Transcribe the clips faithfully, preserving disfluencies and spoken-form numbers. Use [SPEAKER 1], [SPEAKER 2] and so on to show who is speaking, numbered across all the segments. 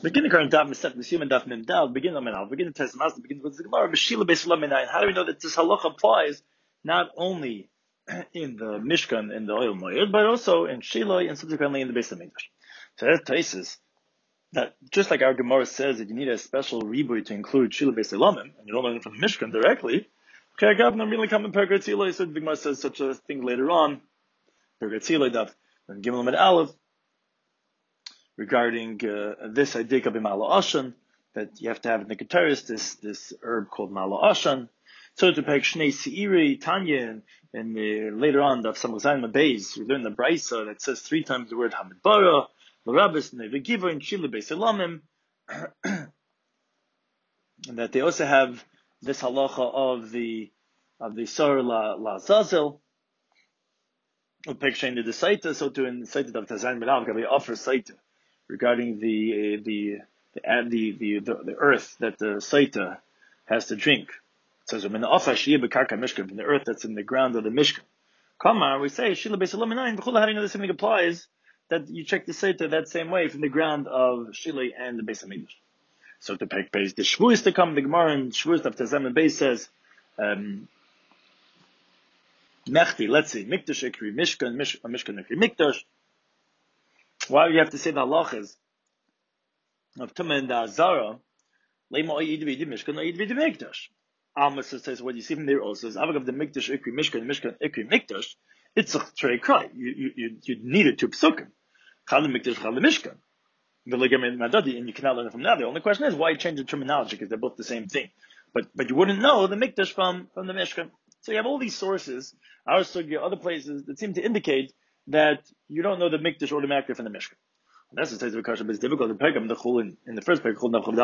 [SPEAKER 1] Begin the current daf mesef human daf mem dal. Begin the menal. Begin the test master. Begin with the gemara. B'shila beislam minayin. How do we know that this halacha applies not only in the mishkan in the oil moed, but also in Shiloh and subsequently in the Beis Hamikdash? So that places that just like our gemara says that you need a special riboy to include Shiloh Beis Elamim, and you don't learn it from the mishkan directly. Okay, I not really come in Pergat Tzilai. So the gemara says such a thing later on. Pergat Tzilai daf and Gimel Med Aleph. Regarding uh, this idea of Malo Ashan, that you have to have in the Keteris, this this herb called Malo Ashan. So to peg Shnei Seiri, Tanya, and, and uh, later on, the Samazayim Mabeis, we learn the Braisa that says three times the word Hamid Bara, L'Rabbis, Nevegiva, and Shila Beis Elamim, and that they also have this halacha of the of the Sar La, La Zazel, or peg Shnei the Saita, so to in the Saita of Tazayim Melav, we offer Saita regarding the, uh, the, the, the, the, the, the earth that the Saita has to drink. It says, from the earth that's in the ground of the Mishkan. Kamar, we say, Shila Beis Elamim, how do you know this something applies that you check the Saita that same way from the ground of Shila and the Beis Hamikdash. So to peg pays the Shvuos to come, the Gemara in Shvuos of Tazam and Beis says, um, Mechti, let's see, Mikdash Ekri Mishkan, Mishkan Ekri Mikdash. Why do you have to say the halachas of Tumah and the Azara? Lema Oyid V'Yid Mishkan Oyid V'Yid Mikdash. Alma says what you see from there also is Avag of the Mikdash Ikri Mishkan Mishkan Ikri Mikdash. It's a trei cry. You you you you need it to psukim. Chal Mikdash Chal Mishkan. The ligament Madadi, and you cannot learn it from now. The only question is why change the terminology because they're both the same thing. But but you wouldn't know the Mikdash from from the Mishkan. So you have all these sources, our sugya, other places that seem to indicate that you don't know the Mikdash automatically from the Mishkan. That's the of Kasha, but it's difficult to peg them the Chulin in the first peg. When we talk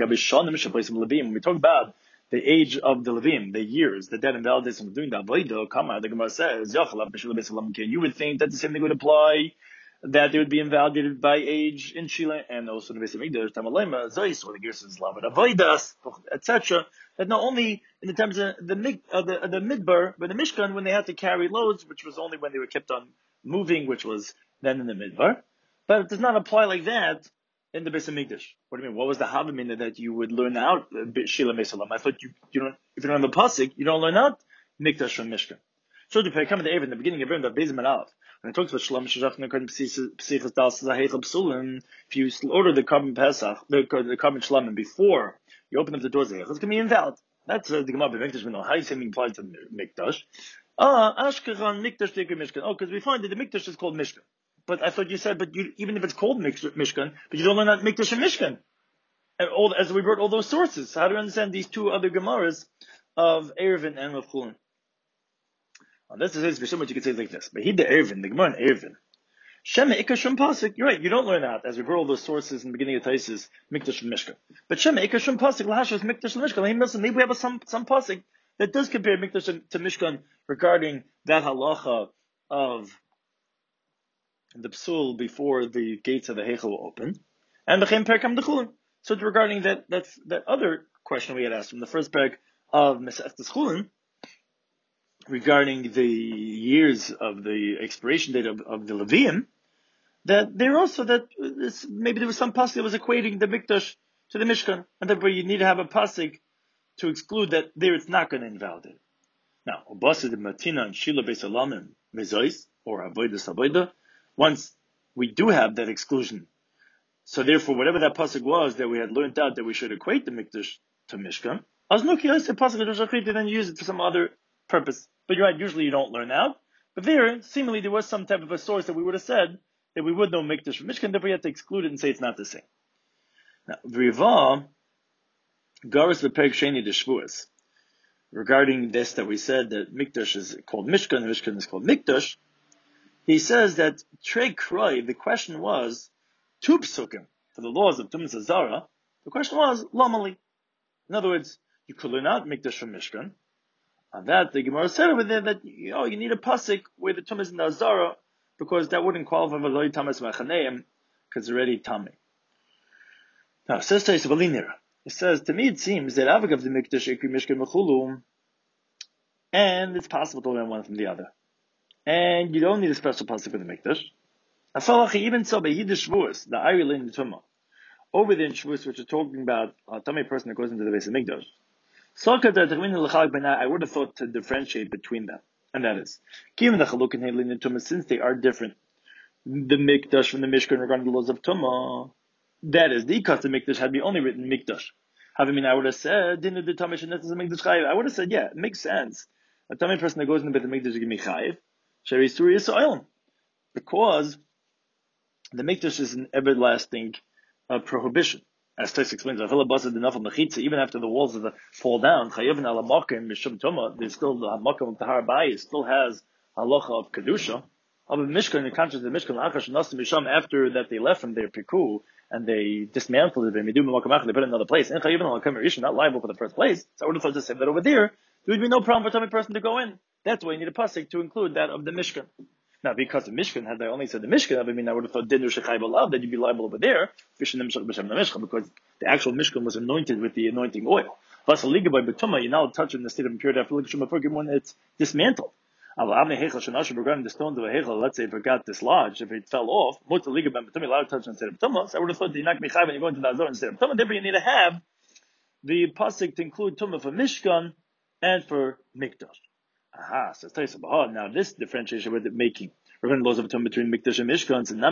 [SPEAKER 1] about the age of the Levim, the years, the dead and validates from doing the Avodah, Kama, the Gemara says, you would think that the same thing would apply, that they would be invalidated by age in Shila and also in the Beis Hamikdash, Tamalema, Zois, or the Gerses Lavad Avodas, et cetera. That not only in the terms of the mid, uh, the, uh, the Midbar, but the Mishkan, when they had to carry loads, which was only when they were kept on moving, which was then in the Midbar. But it does not apply like that in the Beis Hamikdash. What do you mean? What was the Havamina that you would learn out Shila Beis Elamim? I thought you, you don't, if you don't learn the Pasuk, you don't learn out Mikdash from Mishkan. So to come in the Evan, the beginning of the Beis Hamikdash, when it talks about Shalom Shachna Kard Psichas Dal Saheichel Psulim, if you order the Carbon Pesach, the, the Carbon Shlamim before you open up the doors, it's going to be invalid. That's uh, the Gemara Mikdash. We know how you say applies to Mikdash. Ah, Ashkelon Mikdash Dekar Mishkan. Oh, because we find that the Mikdash is called Mishkan. But I thought you said, but you, even if it's called Mishkan, but you don't learn that Mikdash and Mishkan. And all, as we brought all those sources. So how do you understand these two other Gemaras of Erevin and of Chulin? Well, this is for so much you could say it like this. But he the Erevin, the Gemara in Erevin. Shema Ikar Shum Pasik. You're right, you don't learn that as we brought all those sources in the beginning of Taisis, Mikdash and Mishkan. But Shema Ikar Shum Pasik, Lahashas Mikdash and Mishkan. Maybe we have a, some, some Pasik that does compare Mikdash to Mishkan regarding that halacha of the psul before the gates of the Heichel will open, and b'chem perkam d'chulin. So regarding that, that's that other question we had asked from the first parak of Masechtas Chulin, regarding the years of the expiration date of, of the Levium, that there also that this, maybe there was some pasuk that was equating the Mikdash to the Mishkan, and therefore you need to have a pasuk to exclude that there it's not going to invalidate. Now, Obasa de Matina and Shila Beis Elamim Mezois or Avodas Avodah. Once we do have that exclusion, so therefore whatever that pasuk was that we had learned out that we should equate the Mikdash to Mishkan, Aznuki I said pasuk then use it for some other purpose. But you're right, usually you don't learn out. But there, seemingly there was some type of a source that we would have said that we would know Mikdash from Mishkan, therefore you have to exclude it and say it's not the same. Now, Vriva, Garis V'Perek Sheni de Shvuos, regarding this that we said that Mikdash is called Mishkan, and Mishkan is called Mikdash, he says that Trei Kroi, the question was, two psukim, for the laws of Tumas Azara, the question was, Lamali. In other words, you could learn out Mikdash from Mishkan. On that, the Gemara said over there that, you know, you need a pasuk where the Tumas in the Azara, because that wouldn't qualify for Loi Tamas Machaneim, because it's already Tami. Now, it says to Yisraelinir, it says, to me it seems that Avik of the Mikdash, Ikri Mishkan Mechulu, and it's possible to learn one from the other. And you don't need a special pasuk for the Mikdash. Afalachi, even so, by Yiddish Shavuos, the Irish in the Tumah, over there in Shavuos, which are talking about a tummy person that goes into the Beis Hamikdash. I would have thought to differentiate between them, and that is, given the Chaluk and Halin and Tumah, since they are different, the Mikdash from the Mishkan regarding the laws of Tumah, that is, the custom Mikdash had be only written Mikdash. Having mean, I would have said, didn't the Tumah Shanetz Mikdash Chayiv? I would have said, yeah, it makes sense. A tummy person that goes into the Mikdash give me Chayiv, Shari Suri Yisrael, because the Mikdash is an everlasting uh, prohibition. As Tais explains, even after the walls of the fall down, there's still the Hamakom of Tahar Bai, still has halacha of Kedusha. Of the Mishkan, the conscience of the Mishkan, after that they left from their Piku and they dismantled it, they put it in another place. And not liable for the first place. So I would have thought to say that over there, there would be no problem for a tummy person to go in. That's why you need a pasuk to include that of the Mishkan. Now, because the Mishkan, had I only said the Mishkan, I mean, I would have thought Dinu Shechai B'Lav, that you'd be liable over there, because the actual Mishkan was anointed with the anointing oil. Plus, a liga by Betuma, you're now touching the state of impurity after Liga when it's dismantled. Regarding the stones of a Hechel, let's say if it got dislodged, if it fell off, most of the Liga by Betuma, allowed to touch instead of Tumah, so I would have thought that you're not going to be when you go into the Azor instead of Tumah, therefore you need to have the pasuk to include Tumah for Mishkan and for Mikdash. Aha, so it's now this differentiation we're making. We're going to laws of Tumah between Mikdash and Mishkan. So now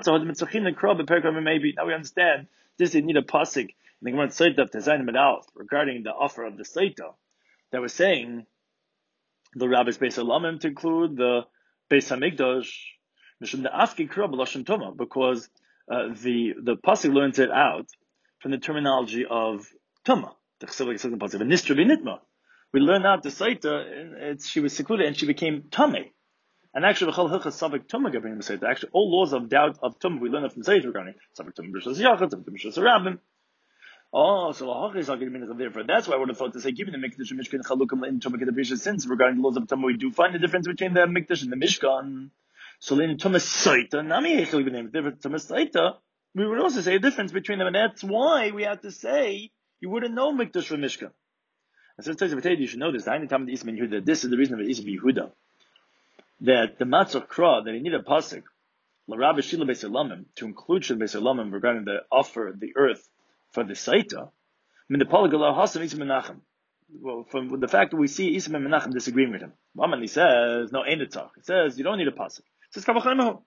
[SPEAKER 1] maybe now we understand this. You need a pasuk in the Gemara Tzayta Tezayin Medal regarding the offer of the Tzayta that was saying the Rabbis Beis Halamim to include the Beis Hamikdash Mishum the Afki Kra B'Lashon Tumah, because uh, the the pasuk learns it out from the terminology of Tumah. The Chesed says in the pasuk V'Nistra B'Nitma. We learn out the Saita, and she was secluded and she became Tameh. And actually, actually, all laws of doubt of Tumah we learn from Saita regarding Savik Tumah B'Rishas Yachad, Savik Tumah B'Rishas Rabbim. Oh, so Lahach is not going to be therefore. That's why I would have thought to say, given the Mikdash and Mishkan Chalukim in Tumah Kedabrisha, since regarding the laws of Tumah, we do find the difference between the Mikdash and the Mishkan. So in Tumah Saita, Nami Hechel even named different Tumah Saita, we would also say a difference between them, and that's why we have to say you wouldn't know Mikdash from Mishkan. And so it says, you should know this. The time the Isma Yehuda. This is the reason of Isma Yehuda. That the Matzah Kra, that he need a pasuk, l'Rabbi Shila Beis Halamim, to include Shila Beis Halamim regarding the offer, the earth, for the Saita. I mean, the Palagalah Hasam Isma Menachem. Well, from the fact that we see Isma Menachem disagreeing with him. Raman, he says, no, ain't it talk. It says, you don't need a pasuk. It says, Kavachaymahu.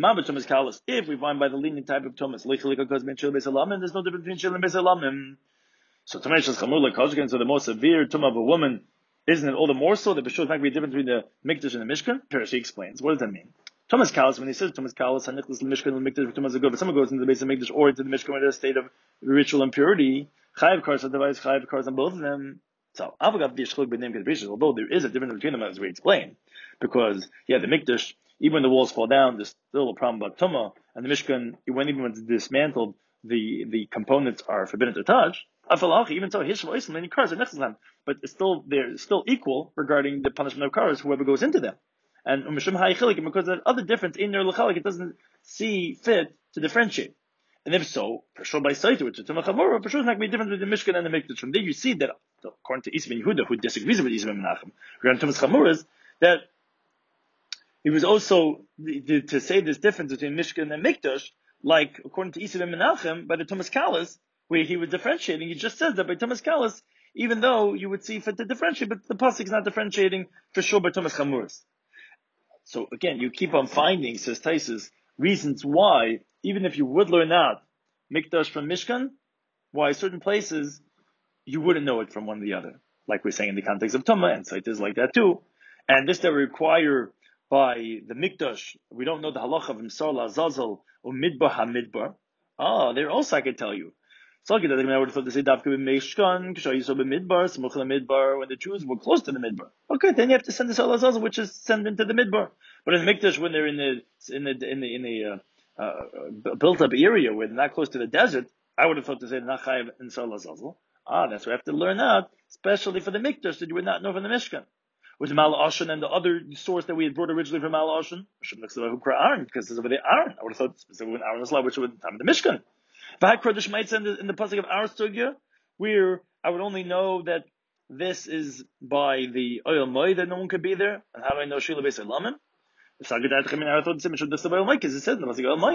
[SPEAKER 1] If we find by the lenient type of Thomas, there's no difference between Shila and Beis Halamim. So so the more severe tumah of a woman, isn't it all the more so that the not be a difference between the Mikdash and the Mishkan? She explains. What does that mean? Thomas Kalas, when he says Thomas Kalas, Hanichlas Mishkan and Mikdash Tumah good, but someone goes into the base of Mikdash or into the Mishkan in a state of ritual impurity, Chayav Kars otherwise Chayav Kars on both of them. So Avagav B'Yishchuk B'Nem Kedabrisha, although there is a difference between them as we explained, because yeah, the Mikdash, even when the walls fall down, there's still a problem about Tumah, and the Mishkan, when even when it's dismantled, the the components are forbidden to touch. Even so, his voice many cars are necessary, but it's still they're still equal regarding the punishment of cars, whoever goes into them. And because of that other difference in their lechalik, it doesn't see fit to differentiate. And if so, for sure by Saita, which is Tumah Chamorah, for sure it's not going to be different with the Mishkan and the Mikdash. From there you see that, according to Isma Yehuda, who disagrees with Isma Menachem, regarding Tumah Chamorah, that he was also to, to say this difference between Mishkan and Mikdash, like according to Isma Menachem, by the Thomas Kalas, where he was differentiating. He just says that by Thomas Kalas, even though you would see fit to differentiate, but the pasuk is not differentiating for sure by Thomas Chamuras. So again, you keep on finding, says Taisus, reasons why, even if you would learn out Mikdash from Mishkan, why certain places you wouldn't know it from one or the other. Like we're saying in the context of Tumah, and Sait is like that too. And this that we require by the Mikdash, we don't know the halacha of Imsar Azazel or Midbar HaMidbar. Ah, there also I could tell you. So I would have thought to say Davka b'Mishkan, Kishayiso b'Midbar, Smuch Midbar, when the Jews were close to the Midbar. Okay, then you have to send the Sal Azazel, which is send into the Midbar. But in the Mikdash, when they're in the in the in the in the uh, uh, built up area where they're not close to the desert, I would have thought to say Nachayev and Sal Azazel. Ah, that's what we have to learn out, especially for the Mikdash that you would not know from the Mishkan. With Mal Ashan and the other source that we had brought originally from Mal Ashan, because it's over there Aaron. I would have thought specifically when Aaron was allowed, which would have time in the Mishkan. V'hak Kodesh might send in the pasuk of our sugya, where I would only know that this is by the oil moy that no one could be there, and how do I know Shila Beis Halamim? If Sagedat Chamin, I thought the same should be by oil moy because it says in the pasuk oil moy.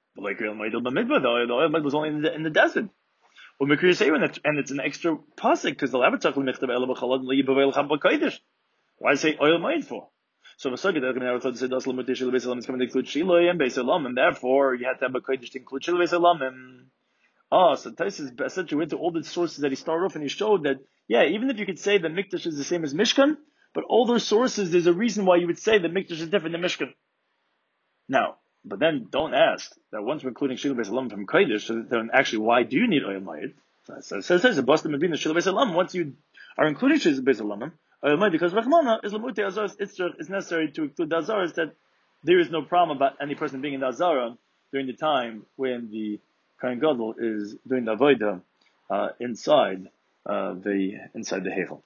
[SPEAKER 1] But like Oil Moed B'Midbar, the Oil Moed was only in the, in the desert. Well, Mikri say and it's, and it's an extra pasuk because the Lavatach L'Michtav Ela B'Chalad L'Yibavel Chab B'Kodesh. Why say Oil Moed for? So Vasagi they're going to say Das L'Mutei Shil Beis Elam is coming to include Shiloh and Beis Elam, and therefore you have to have a Kodesh to include Shiloh Beis Elam. And oh, so Taisus said you went to all the sources that he started off and he showed that yeah, even if you could say that Mikdash is the same as Mishkan, but all those sources there's a reason why you would say that Mikdash is different than Mishkan. Now, but then don't ask that once we're including Shiloh Beis Elam from Kodesh, so then actually why do you need Oil Moed? So it says the Boston Medina Shiloh Beis Elam. Once you are including Shiloh Beis Elam, Oil Moed because Rachmana is Lamutei Azaras Itzrach is necessary to include the Azaras that there is no problem about any person being in the Azara during the time when the Kohen Gadol is doing the Avodah uh, inside uh, the inside the Heichel.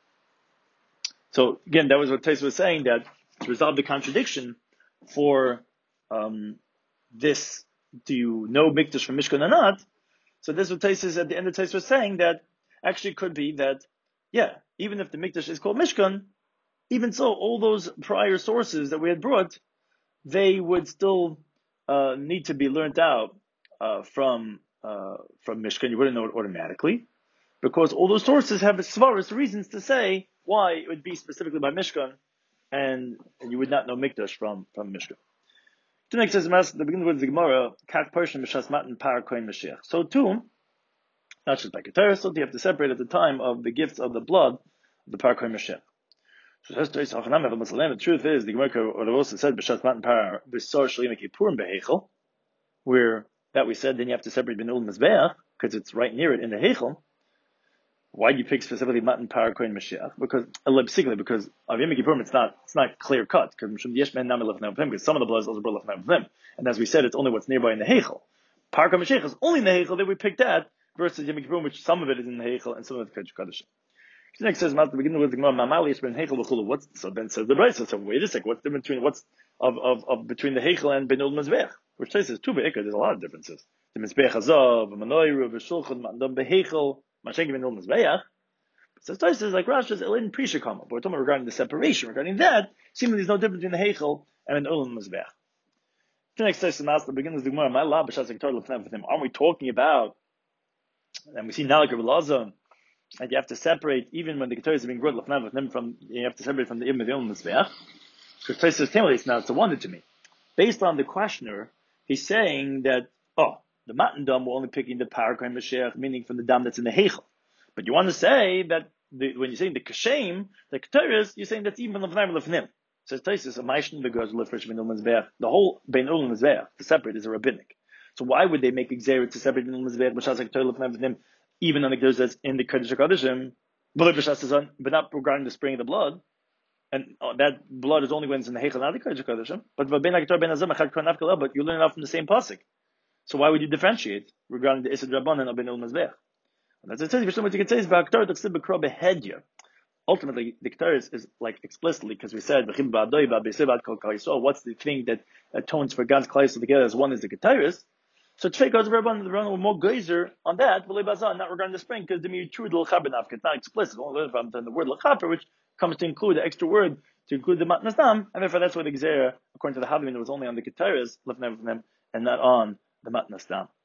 [SPEAKER 1] So again, that was what Taisa was saying, that to resolve the contradiction for um, this, do you know Mikdash from Mishkan or not? So this is what Taisa is at the end of Taisa was saying, that actually could be that, yeah, even if the Mikdash is called Mishkan, even so, all those prior sources that we had brought, they would still uh, need to be learnt out uh, from uh, from Mishkan. You wouldn't know it automatically, because all those sources have svaris reasons to say why it would be specifically by Mishkan, and, and you would not know Mikdash from from Mishkan. The next says the beginning of the Gemara, Kak Persian Mishas Matan Par Kohen Mashiach. So too, not just by Keteris, so you have to separate at the time of the gifts of the blood of the Par Kohen Mashiach. So the truth is, the Gemara also said B'Shas Matan Par B'Sar Shalim Kippurim Behechel, where that we said then you have to separate Ben Ul Mizbeach because it's right near it in the Heichel. Why do you pick specifically Matan Par Kohen Mashiach? Because particularly because of Yom Kippurim it's not it's not clear cut because because some of the blood is also brought left them, and as we said it's only what's nearby in the Heichel. Par Kohen Mashiach is only in the Heichel that we picked that versus Yom Kippurim, which some of it is in the Heichel and some of it is Kodesh. The next says, at the beginning of the Gemara, Mamali Yishben Heichel B'Chulu. What's so then says the Brayso? So wait a second, what's the difference between what's of of, of between the Heichel and Ben Ul Mizbeach? Which says two be'ikar. There's a lot of differences. The Mizbeach Hazav, Manoiru, V'Shulchan, Ma'andam Beheichel, Ma'Shenki Ben Ul Mizbeach. So Tosfos says like Rashi says Elin Prisha Kama. But we're talking regarding the separation. Regarding that, seemingly there's no difference between the Heichel and Ben Ul Mizbeach. The next says the the beginning of the Gemara, My Lab B'Shas Ektor Lefnev with him. Aren't we talking about? And we see Nalik Rabbi and you have to separate, even when the Keteris is being brought lefnav with them from, you have to separate from the Ibn Yom Mizbeach. Because Tosfos Tamelis now, it's a wonder to me. Based on the questioner, he's saying that, oh, the Matan Dam we're only picking the Par Kohen Mashiach, meaning from the Dam that's in the Heichel. But you want to say that the, when you're saying the Kashem, the Keteris, you're saying that's even lefnav lefnim. Says Tosfos, a Maishn begoes lefresh Ben Ul Mizbeach. The whole Ben Ul Mizbeach, to separate, is a rabbinic. So why would they make Xer to separate Ben Ul Mizbeach, which has like Keter lefnav lefnim? Even on the Keteris that's in the Kodesh HaKodeshim, but not regarding the spraying of the blood, and uh, that blood is only when it's in the Heichel, not the Kodesh HaKodeshim. But but you learn it out from the same pasuk. So why would you differentiate regarding the Isad Rabbanan of Ben Ul Mizbeach? And that's what it says. What you can say is ultimately the Keteris is like explicitly because we said what's the thing that atones for God's klal together as one is the Keteris. So Tvei goes Rabban the Rabban more geyser on that, not regarding the spring, because the mitrud l'chabenafka, it's not explicit, only from the word l'chaper, which comes to include the extra word to include the matnas dam, and therefore that's why the Gzera, according to the Havim, it was only on the Keteris, and not on the matnas dam.